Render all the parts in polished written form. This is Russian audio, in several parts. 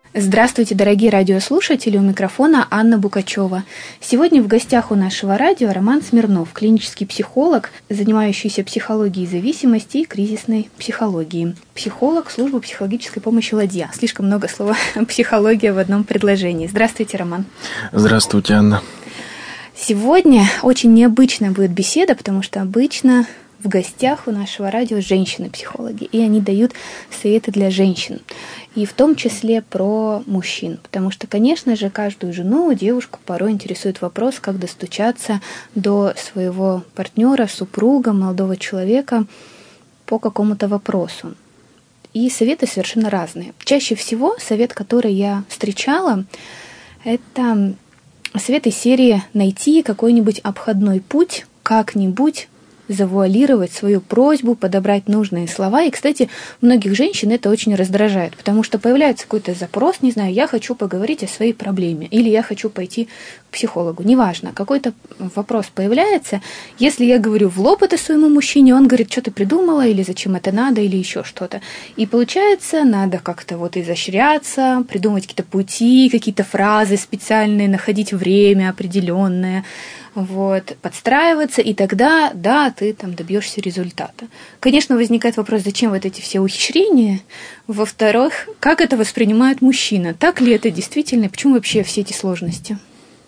Здравствуйте, дорогие радиослушатели, у микрофона Анна Букачева. Сегодня в гостях у нашего радио Роман Смирнов, клинический психолог, занимающийся психологией зависимости и кризисной психологией. Психолог службы психологической помощи «Ладья». Слишком много слова «психология» в одном предложении. Здравствуйте, Роман. Здравствуйте, Анна. Сегодня очень необычная будет беседа, потому что обычно в гостях у нашего радио женщины-психологи, и они дают советы для женщин, и в том числе про мужчин, потому что, конечно же, каждую жену, девушку порой интересует вопрос, как достучаться до своего партнера, супруга, молодого человека по какому-то вопросу. И советы совершенно разные. Чаще всего совет, который я встречала, это совет из серии «найти какой-нибудь обходной путь, как-нибудь завуалировать свою просьбу, подобрать нужные слова». И, кстати, многих женщин это очень раздражает, потому что появляется какой-то запрос, не знаю, я хочу поговорить о своей проблеме, или я хочу пойти к психологу. Неважно, какой-то вопрос появляется. Если я говорю в лоб это своему мужчине, он говорит, что ты придумала, или зачем это надо, или еще что-то. И получается, надо как-то вот изощряться, придумать какие-то пути, какие-то фразы специальные, находить время определенное, вот, подстраиваться, и тогда, да, ты там добьешься результата. Конечно, возникает вопрос, зачем вот эти все ухищрения? Во-вторых, как это воспринимает мужчина? Так ли это действительно? Почему вообще все эти сложности?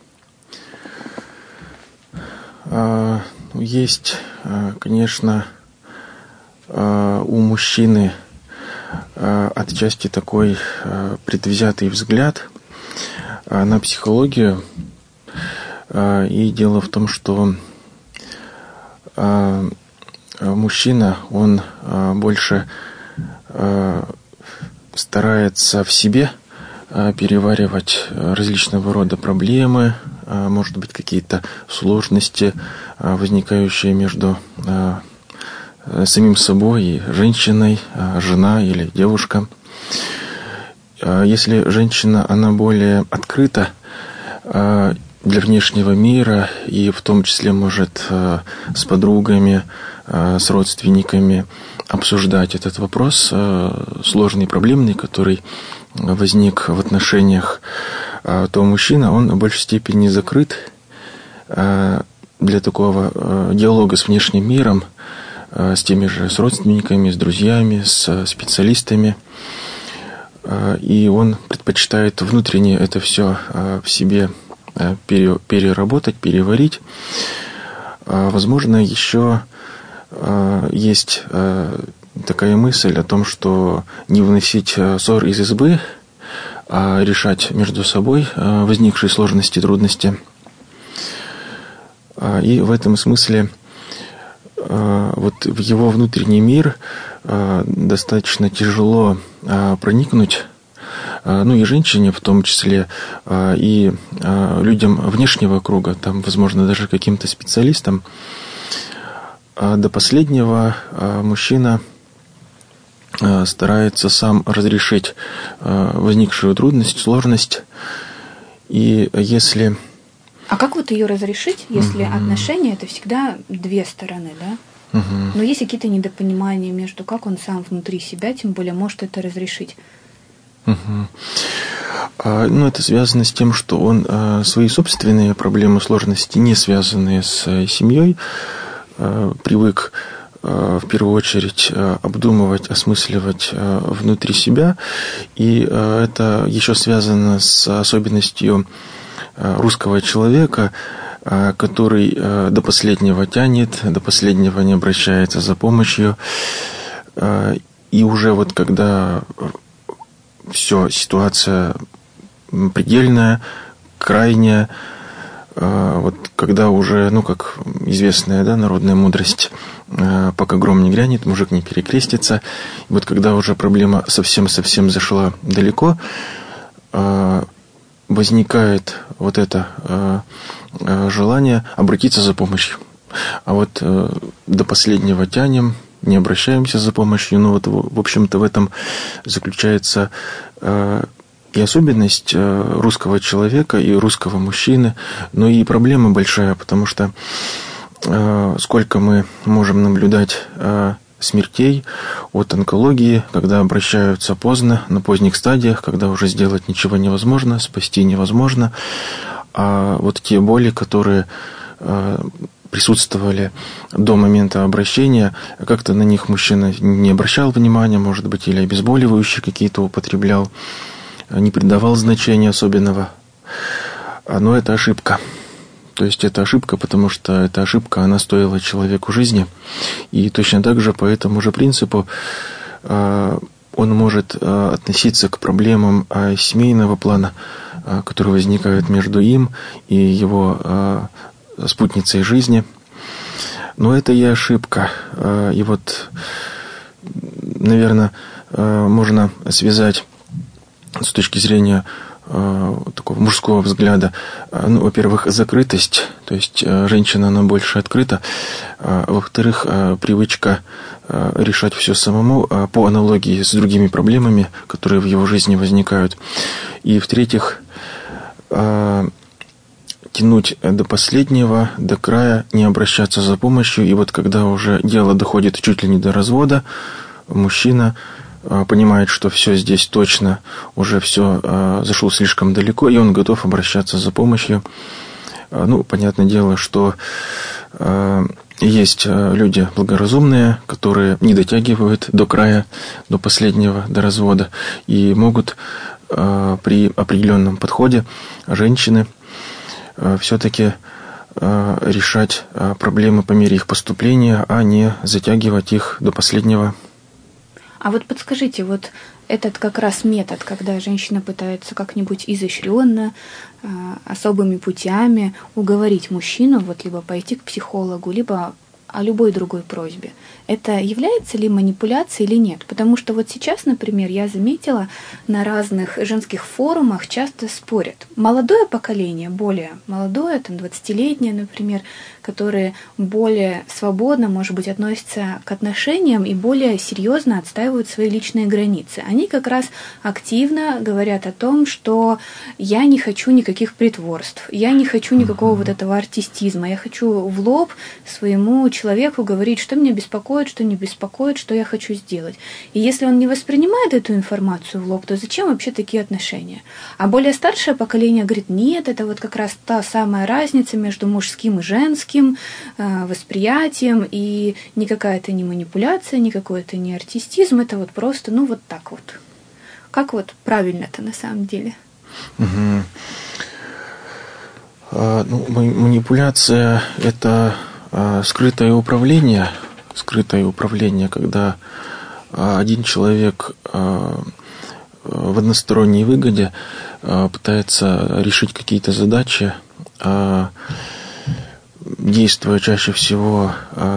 Есть, конечно, у мужчины отчасти такой предвзятый взгляд на психологию. И дело в том, что мужчина, он больше старается в себе переваривать различного рода проблемы, может быть, какие-то сложности, возникающие между самим собой и женщиной, жена или девушка. Если женщина, она более открыта для внешнего мира, и в том числе может с подругами, с родственниками обсуждать этот вопрос, сложный, проблемный, который возник в отношениях, то мужчина, он в большей степени закрыт для такого диалога с внешним миром, с теми же, с родственниками, с друзьями, с специалистами. И он предпочитает внутренне это все в себе переработать, переварить. Возможно, еще есть такая мысль о том, что не выносить ссор из избы, а решать между собой возникшие сложности, трудности. И в этом смысле вот в его внутренний мир достаточно тяжело проникнуть, ну и женщине в том числе, и людям внешнего круга, там, возможно, даже каким-то специалистам. До последнего мужчина старается сам разрешить возникшую трудность, сложность. И если... А как вот ее разрешить, если отношения – это всегда две стороны, да? Но есть какие-то недопонимания между, как он сам внутри себя, тем более, может это разрешить? Ну, это связано с тем, что он свои собственные проблемы, сложности, не связанные с семьей, привык в первую очередь обдумывать, осмысливать внутри себя. И это еще связано с особенностью русского человека, который до последнего тянет, до последнего не обращается за помощью. И уже вот когда все, ситуация предельная, крайняя, вот когда уже, ну, как известная, да, народная мудрость, пока гром не грянет, мужик не перекрестится. И вот когда уже проблема совсем-совсем зашла далеко, возникает вот это желание обратиться за помощью. А вот до последнего тянем, не обращаемся за помощью. Ну вот, в общем-то, в этом заключается и особенность русского человека, и русского мужчины, но и проблема большая, потому что сколько мы можем наблюдать смертей от онкологии, когда обращаются поздно, на поздних стадиях, когда уже сделать ничего невозможно, спасти невозможно. А вот те боли, которые присутствовали до момента обращения, как-то на них мужчина не обращал внимания, может быть, или обезболивающие какие-то употреблял, не придавал значения особенного. Но это ошибка. То есть это ошибка, потому что эта ошибка, она стоила человеку жизни. И точно так же по этому же принципу он может относиться к проблемам семейного плана, которые возникают между им и его спутницей жизни. Но это и ошибка. И вот, наверное, можно связать с точки зрения такого мужского взгляда, во-первых, закрытость, то есть женщина, она больше открыта, во-вторых, привычка решать все самому по аналогии с другими проблемами, которые в его жизни возникают, и в-третьих, тянуть до последнего, до края, не обращаться за помощью, и вот когда уже дело доходит чуть ли не до развода, мужчина понимает, что все здесь точно, уже все зашло слишком далеко, и он готов обращаться за помощью. Понятное дело, что есть люди благоразумные, которые не дотягивают до края, до последнего, до развода, и могут при определенном подходе женщины все-таки решать проблемы по мере их поступления, а не затягивать их до последнего. А вот подскажите, вот этот как раз метод, когда женщина пытается как-нибудь изощренно, особыми путями уговорить мужчину, вот либо пойти к психологу, либо о любой другой просьбе. Это является ли манипуляцией или нет? Потому что вот сейчас, например, я заметила, на разных женских форумах часто спорят. Молодое поколение, более молодое, там 20-летнее, например, которые более свободно, может быть, относятся к отношениям и более серьезно отстаивают свои личные границы. Они как раз активно говорят о том, что я не хочу никаких притворств, я не хочу никакого вот этого артистизма, я хочу в лоб своему человеку говорить, что меня беспокоит, что не беспокоит, что я хочу сделать. И если он не воспринимает эту информацию в лоб, то зачем вообще такие отношения? А более старшее поколение говорит, нет, это вот как раз та самая разница между мужским и женским восприятием, и никакая это не манипуляция, никакой это не артистизм, это вот просто, вот так вот. Как вот правильно-то на самом деле? Манипуляция – это скрытое управление, когда один человек в односторонней выгоде пытается решить какие-то задачи, действуя чаще всего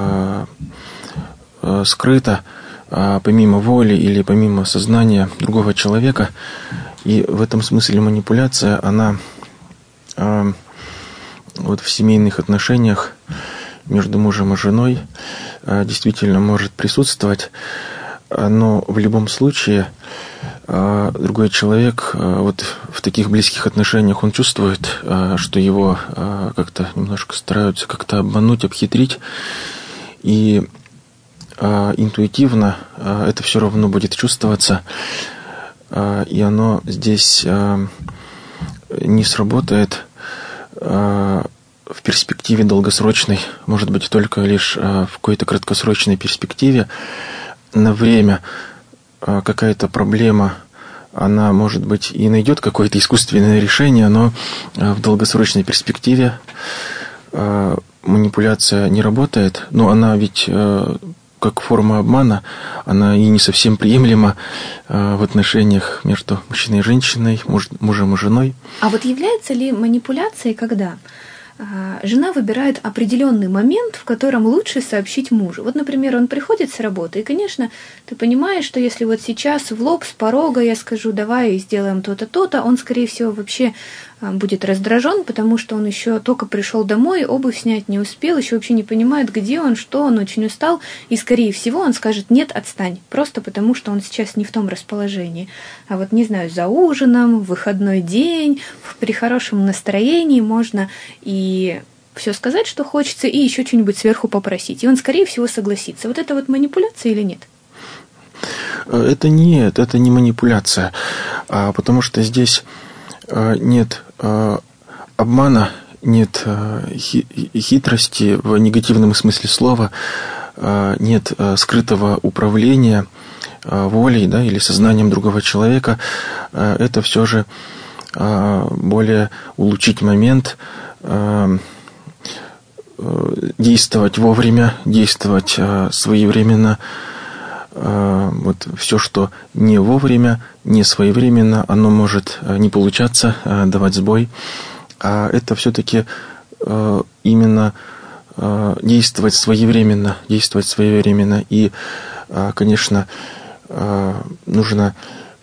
скрыто, помимо воли или помимо сознания другого человека. И в этом смысле манипуляция, она вот в семейных отношениях между мужем и женой действительно может присутствовать, но в любом случае другой человек вот в таких близких отношениях, он чувствует, что его как-то немножко стараются как-то обмануть, обхитрить, и интуитивно это все равно будет чувствоваться, и оно здесь не сработает в перспективе долгосрочной, может быть, только лишь в какой-то краткосрочной перспективе. На время какая-то проблема, она, может быть, и найдет какое-то искусственное решение, но в долгосрочной перспективе манипуляция не работает. Но она ведь как форма обмана, она и не совсем приемлема в отношениях между мужчиной и женщиной, мужем и женой. А вот является ли манипуляцией, когда жена выбирает определенный момент, в котором лучше сообщить мужу? Вот, например, он приходит с работы, и, конечно, ты понимаешь, что если вот сейчас в лоб, с порога я скажу, давай сделаем то-то, то-то, он, скорее всего, вообще будет раздражен, потому что он еще только пришел домой, обувь снять не успел, еще вообще не понимает, где он, что он, очень устал, и, скорее всего, он скажет, нет, отстань, просто потому что он сейчас не в том расположении. А вот, не знаю, за ужином, в выходной день, при хорошем настроении можно и все сказать, что хочется, и еще что-нибудь сверху попросить. И он, скорее всего, согласится. Вот это вот манипуляция или нет? Это нет, это не манипуляция, потому что здесь нет обмана, нет хитрости в негативном смысле слова, нет скрытого управления волей, да, или сознанием другого человека. Это все же более улучшить момент, действовать вовремя, действовать своевременно. Вот все, что не вовремя, не своевременно, оно может не получаться, давать сбой. А это все-таки именно действовать своевременно. И, конечно, нужно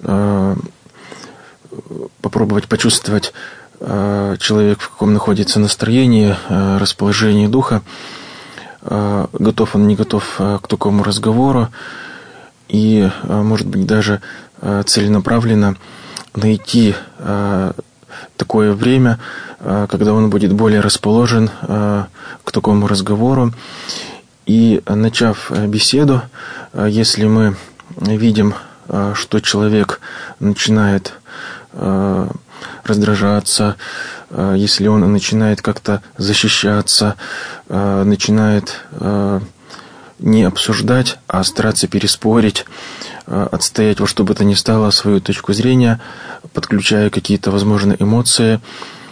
попробовать почувствовать человек, в каком находится настроении, расположении духа, готов он, не готов к такому разговору, и, может быть, даже целенаправленно найти такое время, когда он будет более расположен к такому разговору. И, начав беседу, если мы видим, что человек начинает раздражаться, если он начинает как-то защищаться, начинает не обсуждать, а стараться переспорить, отстоять во что бы то ни стало свою точку зрения, подключая какие-то, возможно, эмоции.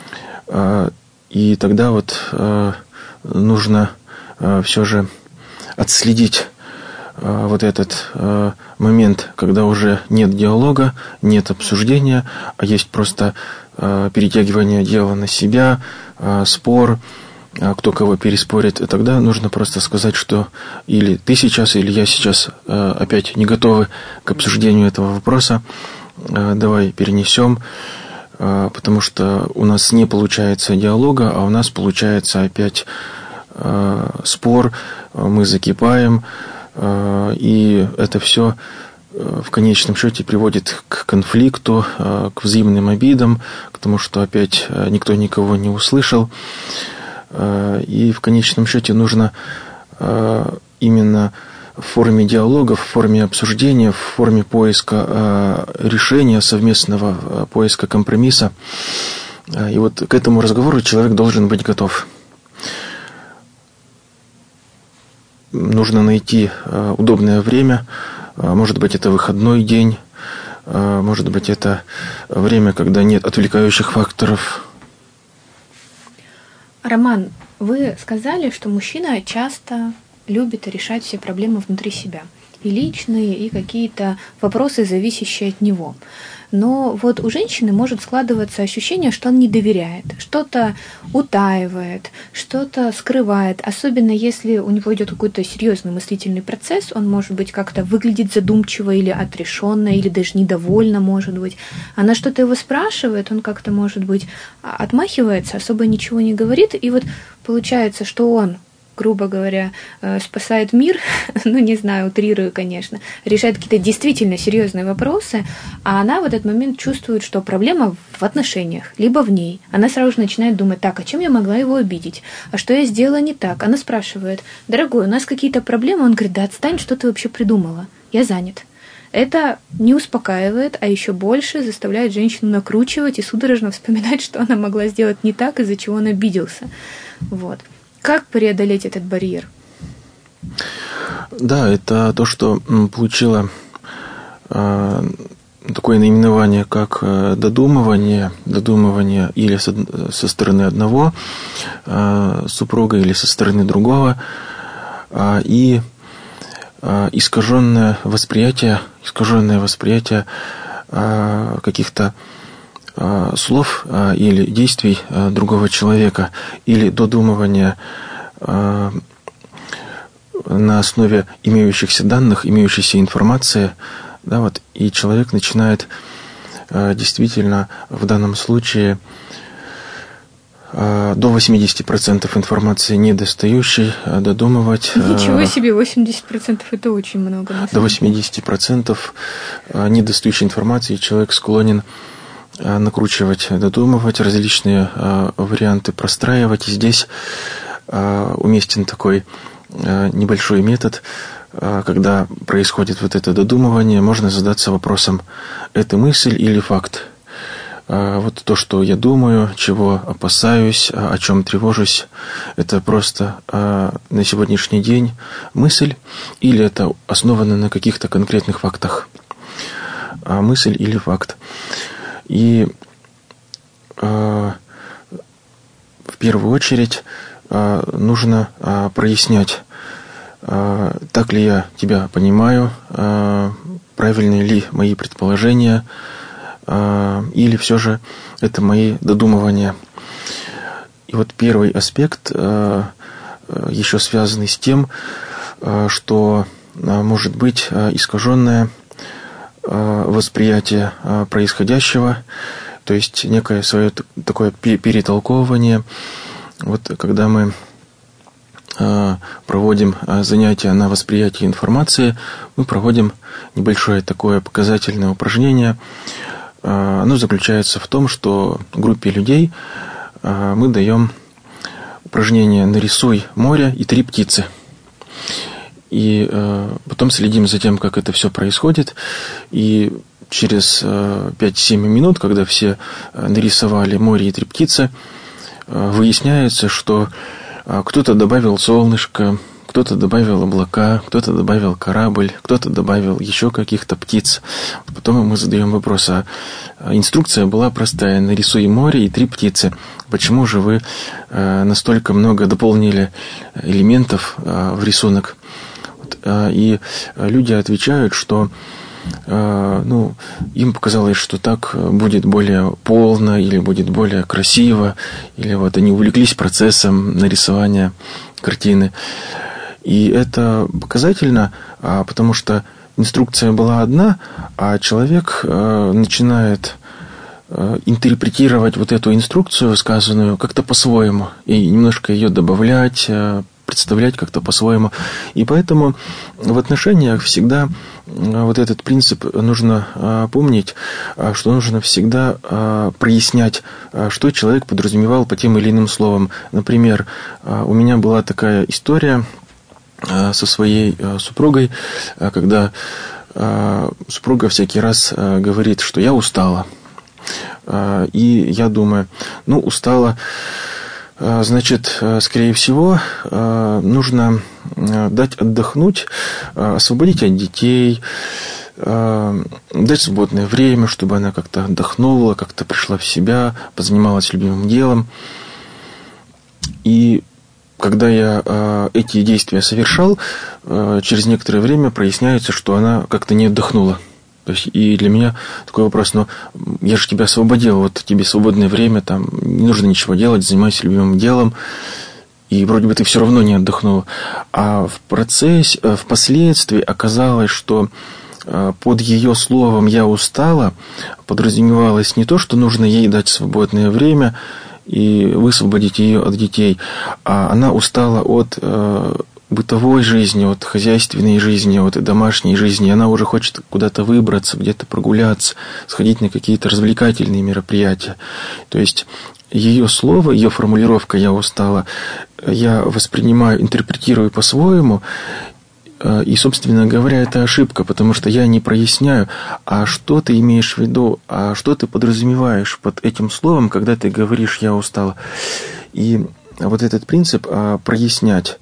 И тогда вот нужно все же отследить вот этот момент, когда уже нет диалога, нет обсуждения, а есть просто перетягивание дела на себя, спор, кто кого переспорит. И тогда нужно просто сказать, что или ты сейчас, или я сейчас опять не готовы к обсуждению этого вопроса, давай перенесем, потому что у нас не получается диалога, а у нас получается опять спор, мы закипаем, и это все в конечном счете приводит к конфликту, к взаимным обидам, к тому, что опять никто никого не услышал. И в конечном счете нужно именно в форме диалога, в форме обсуждения, в форме поиска решения, совместного поиска компромисса. И вот к этому разговору человек должен быть готов. Нужно найти удобное время. Может быть, это выходной день. Может быть, это время, когда нет отвлекающих факторов. Роман, вы сказали, что мужчина часто любит решать все проблемы внутри себя. И личные, и какие-то вопросы, зависящие от него. Но вот у женщины может складываться ощущение, что он не доверяет, что-то утаивает, что-то скрывает. Особенно если у него идет какой-то серьезный мыслительный процесс, он может быть как-то выглядит задумчиво или отрешенно, или даже недовольно, может быть. Она что-то его спрашивает, он как-то, может быть, отмахивается, особо ничего не говорит. И вот получается, что он, грубо говоря, спасает мир, ну, не знаю, утрирую, конечно, решает какие-то действительно серьезные вопросы, а она в этот момент чувствует, что проблема в отношениях, либо в ней. Она сразу же начинает думать, так, а чем я могла его обидеть? А что я сделала не так? Она спрашивает, дорогой, у нас какие-то проблемы? Он говорит, да отстань, что ты вообще придумала? Я занят. Это не успокаивает, а еще больше заставляет женщину накручивать и судорожно вспоминать, что она могла сделать не так, из-за чего он обиделся. Вот. Как преодолеть этот барьер? Да, это то, что получило такое наименование, как додумывание или со стороны одного супруга, или со стороны другого, и искаженное восприятие каких-то слов или действий другого человека, или додумывания на основе имеющихся данных, имеющейся информации, да, вот, и человек начинает действительно в данном случае до 80% информации недостающей додумывать. Ничего себе, 80% это очень много. До 80% недостающей информации человек склонен накручивать, додумывать, различные варианты простраивать. И здесь уместен такой небольшой метод, когда происходит вот это додумывание, можно задаться вопросом, это мысль или факт? Вот то, что я думаю, чего опасаюсь, о чем тревожусь, это просто на сегодняшний день мысль, или это основано на каких-то конкретных фактах? Мысль или факт? И в первую очередь нужно прояснять, так ли я тебя понимаю, правильны ли мои предположения, или все же это мои додумывания. И вот первый аспект еще связанный с тем, что может быть искаженное восприятие происходящего, то есть некое свое такое перетолковывание. Вот когда мы проводим занятия на восприятие информации, мы проводим небольшое такое показательное упражнение. Оно заключается в том, что группе людей мы даем упражнение «Нарисуй море и 3 птицы». И потом следим за тем, как это все происходит. И через 5-7 минут, когда все нарисовали море и 3 птицы, выясняется, что кто-то добавил солнышко, кто-то добавил облака, кто-то добавил корабль, кто-то добавил еще каких-то птиц. Потом мы задаем вопрос, инструкция была простая: нарисуй море и 3 птицы. Почему же вы настолько много дополнили элементов в рисунок? И люди отвечают, что им показалось, что так будет более полно, или будет более красиво, или вот они увлеклись процессом нарисования картины. И это показательно, потому что инструкция была одна, а человек начинает интерпретировать вот эту инструкцию, сказанную, как-то по-своему, и немножко ее добавлять, представлять как-то по-своему. И поэтому в отношениях всегда вот этот принцип нужно помнить, что нужно всегда прояснять, что человек подразумевал по тем или иным словам. Например, у меня была такая история со своей супругой, когда супруга всякий раз говорит, что я устала. И я думаю, устала, значит, скорее всего, нужно дать отдохнуть, освободить от детей, дать свободное время, чтобы она как-то отдохнула, как-то пришла в себя, позанималась любимым делом. И когда я эти действия совершал, через некоторое время проясняется, что она как-то не отдохнула. То есть, и для меня такой вопрос, я же тебя освободил, вот тебе свободное время, там не нужно ничего делать, занимайся любимым делом, и вроде бы ты все равно не отдохнула. А впоследствии оказалось, что под ее словом «я устала» подразумевалось не то, что нужно ей дать свободное время и высвободить ее от детей, а она устала от бытовой жизни, от хозяйственной жизни, от домашней жизни. Она уже хочет куда-то выбраться, где-то прогуляться, сходить на какие-то развлекательные мероприятия. То есть ее слово, ее формулировка «я устала» я воспринимаю, интерпретирую по-своему. И, собственно говоря, это ошибка, потому что я не проясняю, а что ты имеешь в виду, а что ты подразумеваешь под этим словом, когда ты говоришь «я устала». И вот этот принцип прояснять,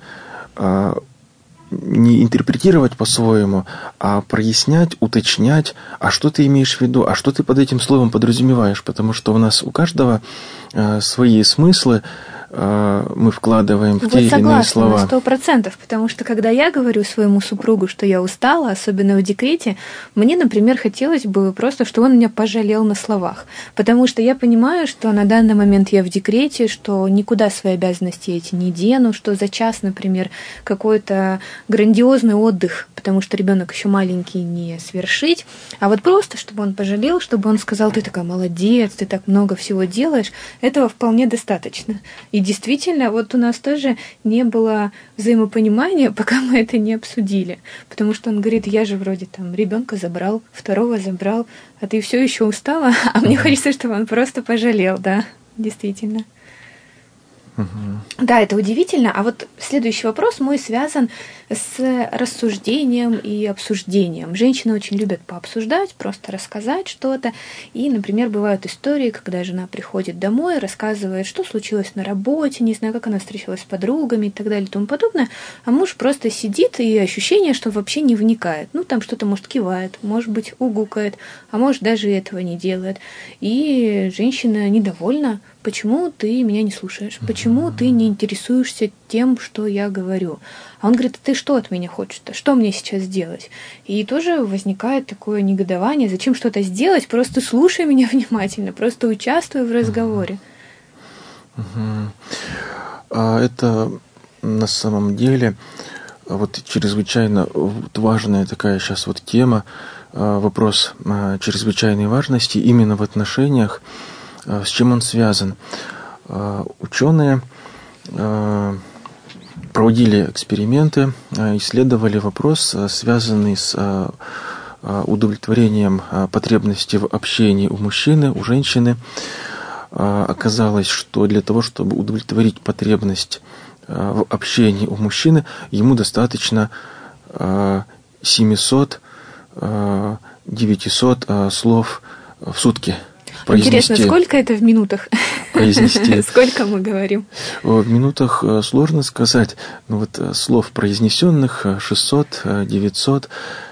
не интерпретировать по-своему, а прояснять, уточнять, а что ты имеешь в виду, а что ты под этим словом подразумеваешь, потому что у нас у каждого свои смыслы мы вкладываем в те или иные слова. Вот согласна, 100%, потому что когда я говорю своему супругу, что я устала, особенно в декрете, мне, например, хотелось бы просто, чтобы он меня пожалел на словах, потому что я понимаю, что на данный момент я в декрете, что никуда свои обязанности эти не дену, что за час, например, какой-то грандиозный отдых, потому что ребенок еще маленький, не свершить, а вот просто, чтобы он пожалел, чтобы он сказал: ты такая молодец, ты так много всего делаешь, этого вполне достаточно. И действительно, вот у нас тоже не было взаимопонимания, пока мы это не обсудили. Потому что он говорит: я же вроде там ребенка забрал, второго забрал, а ты все еще устала, а мне хочется, чтобы он просто пожалел, да, действительно. Да, это удивительно. А вот следующий вопрос мой связан с рассуждением и обсуждением. Женщины очень любят пообсуждать, просто рассказать что-то. И, например, бывают истории, когда жена приходит домой, рассказывает, что случилось на работе, не знаю, как она встречалась с подругами и так далее и тому подобное. А муж просто сидит, и ощущение, что вообще не вникает. Ну, там что-то, может, кивает, может быть, угукает, а может, даже этого не делает. И женщина недовольна. Почему ты меня не слушаешь? Почему ты не интересуешься тем, что я говорю? А он говорит, ты что от меня хочешь-то? Что мне сейчас делать? И тоже возникает такое негодование. Зачем что-то сделать? Просто слушай меня внимательно, просто участвуй в разговоре. Это на самом деле вот чрезвычайно важная такая сейчас вот тема, вопрос чрезвычайной важности именно в отношениях. С чем он связан? Ученые проводили эксперименты, исследовали вопрос, связанный с удовлетворением потребностей в общении у мужчины, у женщины. Оказалось, что для того, чтобы удовлетворить потребность в общении у мужчины, ему достаточно 700-900 слов в сутки. Интересно, сколько это в минутах? Произнести. Сколько мы говорим? В минутах сложно сказать. Но вот слов произнесенных 600-900.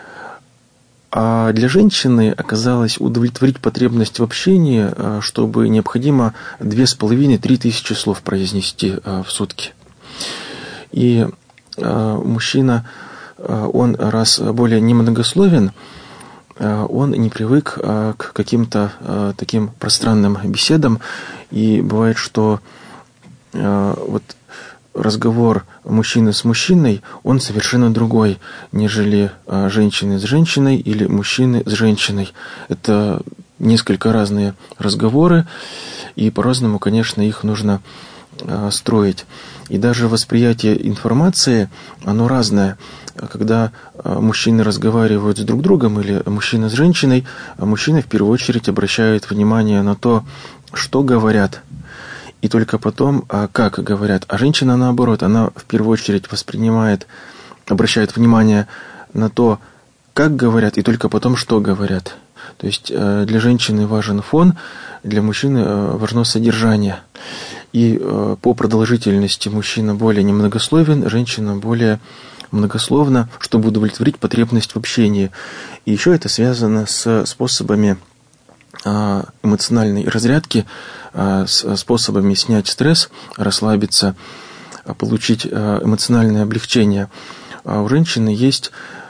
А для женщины оказалось удовлетворить потребность в общении, чтобы необходимо 2500-3 тысячи слов произнести в сутки. И мужчина, он раз более немногословен, он не привык к каким-то таким пространным беседам, и бывает, что вот разговор мужчины с мужчиной, он совершенно другой, нежели женщины с женщиной или мужчины с женщиной. Это несколько разные разговоры, и по-разному, конечно, их нужно строить. И даже восприятие информации, оно разное. Когда мужчины разговаривают с друг другом или мужчина с женщиной, мужчина в первую очередь обращает внимание на то, что говорят, и только потом, как говорят. А женщина, наоборот, она в первую очередь обращает внимание на то, как говорят, и только потом, что говорят. То есть для женщины важен фон, для мужчины важно содержание. И по продолжительности мужчина более немногословен, женщина более многословна, чтобы удовлетворить потребность в общении. И еще это связано с способами эмоциональной разрядки, с способами снять стресс, расслабиться, получить эмоциональное облегчение. У женщины есть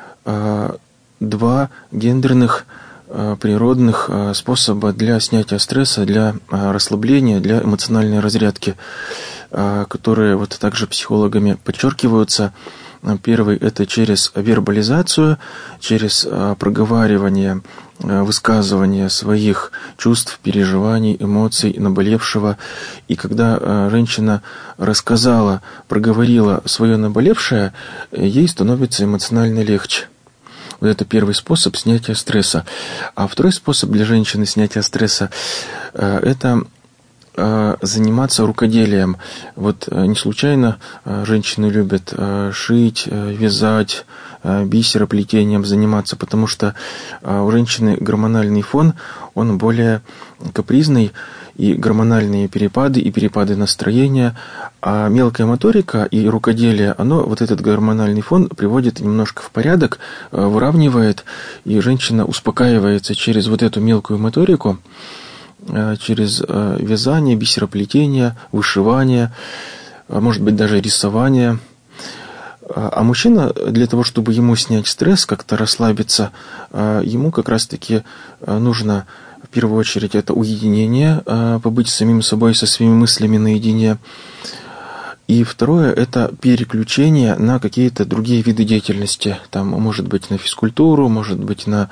два гендерных природных способа для снятия стресса, для расслабления, для эмоциональной разрядки, которые вот также психологами подчеркиваются. Первый – это через вербализацию, через проговаривание, высказывание своих чувств, переживаний, эмоций, наболевшего. И когда женщина рассказала, проговорила свое наболевшее, ей становится эмоционально легче. Вот это первый способ снятия стресса. А второй способ для женщины снятия стресса – это заниматься рукоделием. Вот не случайно женщины любят шить, вязать, бисероплетением заниматься, потому что у женщины гормональный фон, он более капризный, и гормональные перепады, и перепады настроения, а мелкая моторика и рукоделие, оно вот этот гормональный фон приводит немножко в порядок, выравнивает, и женщина успокаивается через вот эту мелкую моторику, через вязание, бисероплетение, вышивание, может быть, даже рисование. А мужчина, для того, чтобы ему снять стресс, как-то расслабиться, ему как раз-таки нужно, в первую очередь, это уединение, побыть с самим собой, со своими мыслями наедине. И второе – это переключение на какие-то другие виды деятельности. Там, может быть, на физкультуру, может быть, на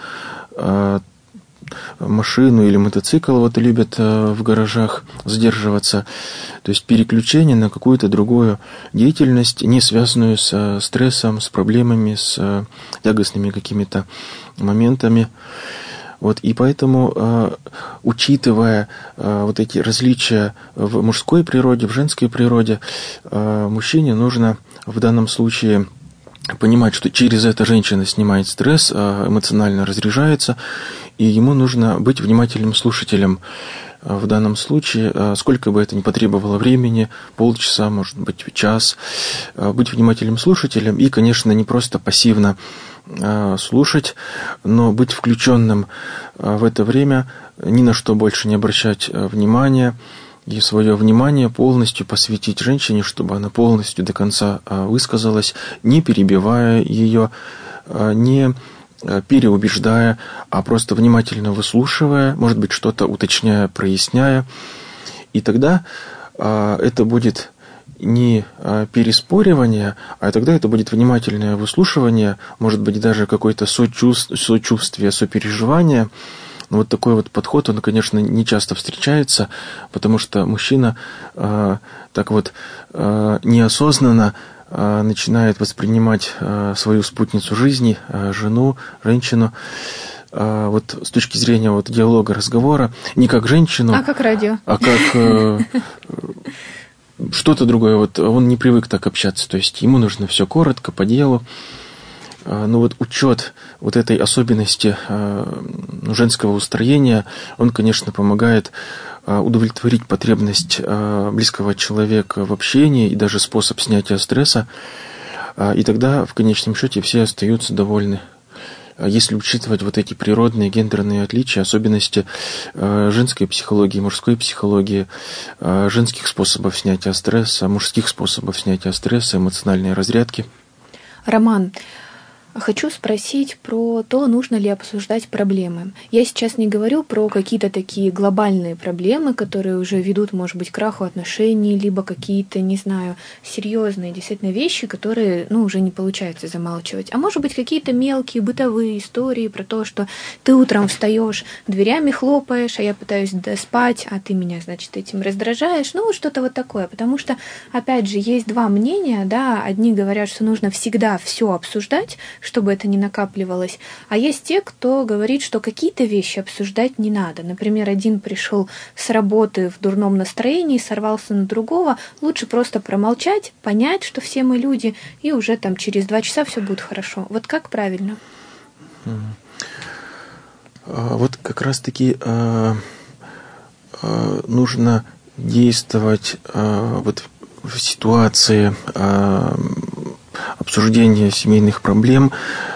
машину или мотоцикл вот любят в гаражах задерживаться. То есть переключение на какую-то другую деятельность, не связанную с стрессом, с проблемами, с тягостными какими-то моментами. Вот, и поэтому, учитывая вот эти различия в мужской природе, в женской природе, мужчине нужно в данном случае понимать, что через это женщина снимает стресс, эмоционально разряжается, и ему нужно быть внимательным слушателем. В данном случае, сколько бы это ни потребовало времени, полчаса, может быть, час, быть внимательным слушателем и, конечно, не просто пассивно слушать, но быть включенным в это время, ни на что больше не обращать внимания, и свое внимание полностью посвятить женщине, чтобы она полностью до конца высказалась, не перебивая ее, не переубеждая, а просто внимательно выслушивая, может быть, что-то уточняя, проясняя. И тогда это будет не переспоривание, а тогда это будет внимательное выслушивание, может быть, даже какое-то сочувствие, сопереживание. Но вот такой вот подход, он, конечно, не часто встречается, потому что мужчина так вот неосознанно начинает воспринимать свою спутницу жизни, жену, женщину, вот с точки зрения вот диалога, разговора, не как женщину, а как радио, а как что-то другое. Вот он не привык так общаться, то есть ему нужно все коротко, по делу. Но вот учет вот этой особенности женского устроения, он, конечно, помогает удовлетворить потребность близкого человека в общении и даже способ снятия стресса. И тогда, в конечном счете, все остаются довольны. Если учитывать вот эти природные гендерные отличия, особенности женской психологии, мужской психологии, женских способов снятия стресса, мужских способов снятия стресса, эмоциональной разрядки. Роман, хочу спросить про то, нужно ли обсуждать проблемы. Я сейчас не говорю про какие-то такие глобальные проблемы, которые уже ведут, может быть, к краху отношений, либо какие-то, не знаю, серьезные действительно вещи, которые, уже не получается замалчивать. А может быть, какие-то мелкие бытовые истории про то, что ты утром встаешь, дверями хлопаешь, а я пытаюсь доспать, а ты меня, значит, этим раздражаешь. Что-то вот такое. Потому что, опять же, есть два мнения, да, одни говорят, что нужно всегда все обсуждать, чтобы это не накапливалось. А есть те, кто говорит, что какие-то вещи обсуждать не надо. Например, один пришел с работы в дурном настроении, сорвался на другого. Лучше просто промолчать, понять, что все мы люди, и уже там через 2 часа все будет хорошо. Вот как правильно? Вот как раз-таки нужно действовать вот в ситуации обсуждение семейных проблем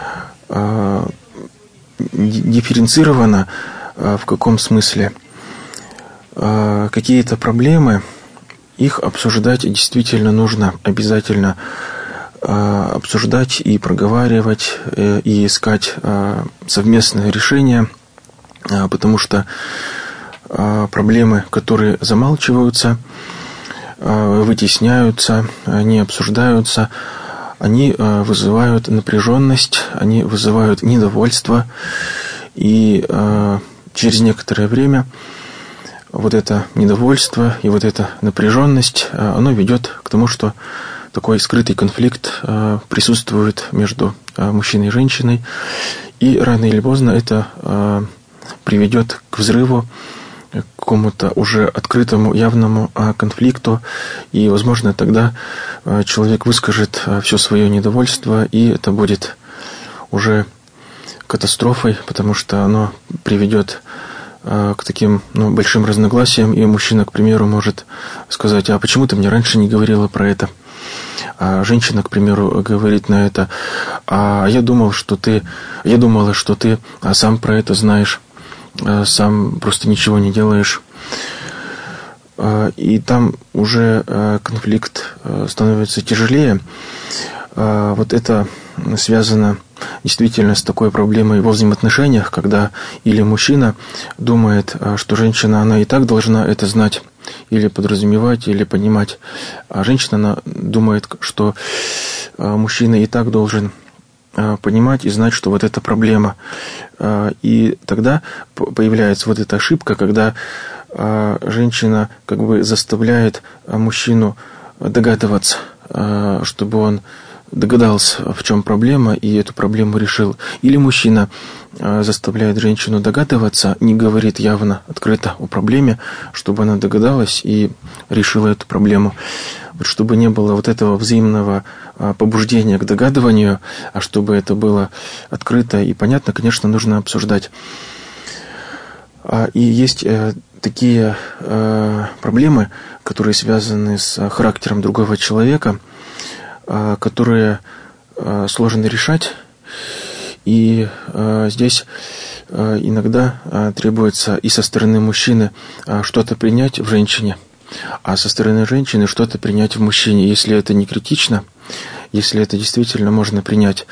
дифференцировано. В каком смысле? Какие-то проблемы, их обсуждать действительно нужно, обязательно обсуждать и проговаривать, и искать совместное решение, потому что проблемы, которые замалчиваются, вытесняются, не обсуждаются, они вызывают напряженность, они вызывают недовольство, и через некоторое время вот это недовольство и вот эта напряженность, оно ведет к тому, что такой скрытый конфликт присутствует между мужчиной и женщиной, и рано или поздно это приведет к взрыву, к какому-то уже открытому, явному конфликту, и, возможно, тогда человек выскажет все свое недовольство, и это будет уже катастрофой, потому что оно приведет к таким большим разногласиям, и мужчина, к примеру, может сказать: а почему ты мне раньше не говорила про это? А женщина, к примеру, говорит на это: а я думала, что ты сам про это знаешь, сам просто ничего не делаешь. И там уже конфликт становится тяжелее. Вот это связано действительно с такой проблемой во взаимоотношениях, когда или мужчина думает, что женщина, она и так должна это знать, или подразумевать, или понимать, а женщина, она думает, что мужчина и так должен понимать и знать, что вот эта проблема. И тогда появляется вот эта ошибка, когда женщина как бы заставляет мужчину догадываться, чтобы он догадался, в чем проблема, и эту проблему решил. Или мужчина заставляет женщину догадываться, не говорит явно, открыто о проблеме, чтобы она догадалась и решила эту проблему. Вот чтобы не было вот этого взаимного побуждения к догадыванию, а чтобы это было открыто и понятно, конечно, нужно обсуждать. И есть такие проблемы, которые связаны с характером другого человека, которые сложно решать. И здесь иногда требуется и со стороны мужчины что-то принять в женщине, а со стороны женщины что-то принять в мужчине, если это не критично, если это действительно можно принять.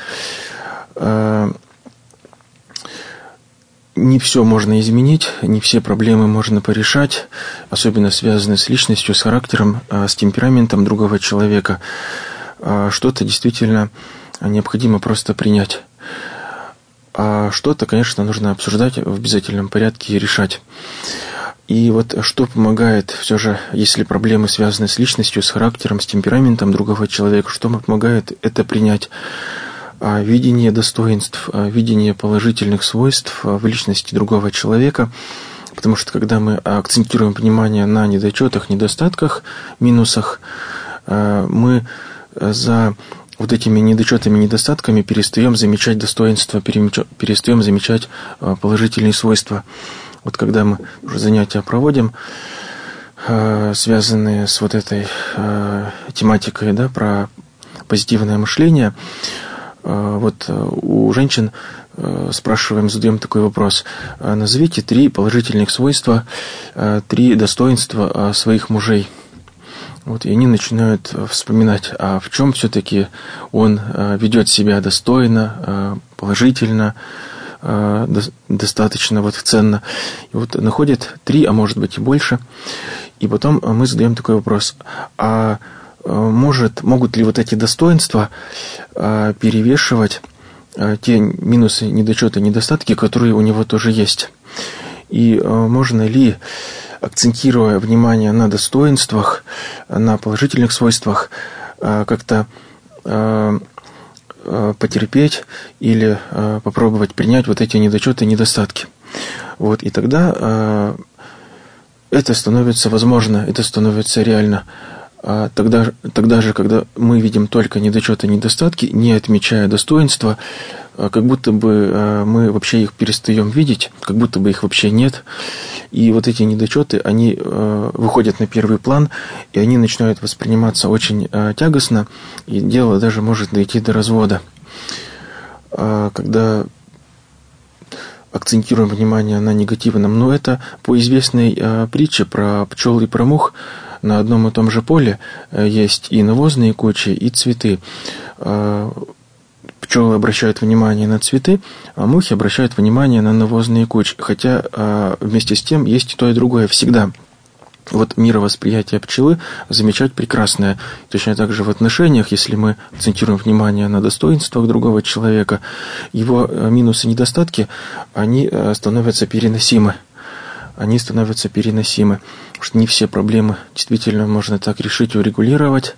Не все можно изменить, не все проблемы можно порешать, особенно связанные с личностью, с характером, с темпераментом другого человека. Что-то действительно необходимо просто принять. А что-то, конечно, нужно обсуждать в обязательном порядке и решать. И вот что помогает все же, если проблемы связаны с личностью, с характером, с темпераментом другого человека, что помогает это принять? Видение достоинств, видение положительных свойств в личности другого человека. Потому что когда мы акцентируем внимание на недочетах, недостатках, минусах, мы за вот этими недочетами, недостатками перестаем замечать достоинства, перестаем замечать положительные свойства. Вот когда мы уже занятия проводим, связанные с вот этой тематикой, да, про позитивное мышление, вот у женщин спрашиваем, задаем такой вопрос: назовите 3 положительных свойства, 3 достоинства своих мужей. Вот, и они начинают вспоминать, а в чем все-таки он ведет себя достойно, положительно, достаточно вот ценно. И вот находят 3, а может быть и больше. И потом мы задаем такой вопрос: а могут ли вот эти достоинства перевешивать те минусы, недочеты, недостатки, которые у него тоже есть? И можно ли, акцентируя внимание на достоинствах, на положительных свойствах, как-то потерпеть или попробовать принять вот эти недочеты, недостатки? Вот, и тогда это становится возможно, это становится реально. Тогда же, когда мы видим только недочеты, недостатки, не отмечая достоинства, как будто бы мы вообще их перестаем видеть, как будто бы их вообще нет. И вот эти недочеты, они выходят на первый план, и они начинают восприниматься очень тягостно, и дело даже может дойти до развода. Когда акцентируем внимание на негативном, но это по известной притче про пчел и про мух. На одном и том же поле есть и навозные кучи, и цветы. Пчелы обращают внимание на цветы, а мухи обращают внимание на навозные кучи. Хотя вместе с тем есть и то, и другое всегда. Вот мировосприятие пчелы замечать прекрасное. Точно так же в отношениях, если мы акцентируем внимание на достоинствах другого человека, его минусы и недостатки, они становятся переносимы. Они становятся переносимы. Потому что не все проблемы действительно можно так решить и урегулировать.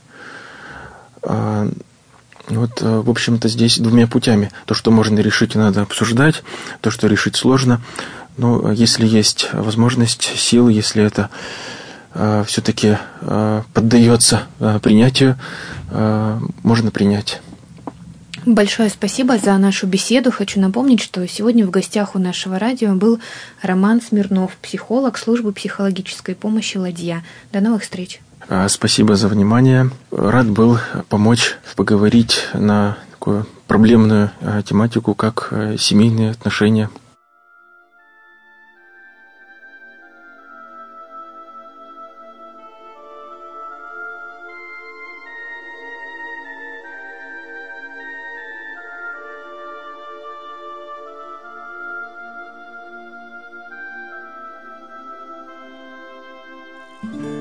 Вот, в общем-то, здесь 2 путями. То, что можно решить, надо обсуждать. То, что решить сложно. Но если есть возможность, силы, если это все-таки поддается принятию, можно принять. Большое спасибо за нашу беседу. Хочу напомнить, что сегодня в гостях у нашего радио был Роман Смирнов, психолог службы психологической помощи «Ладья». До новых встреч. Спасибо за внимание. Рад был помочь поговорить на такую проблемную тематику, как семейные отношения. Mm-hmm.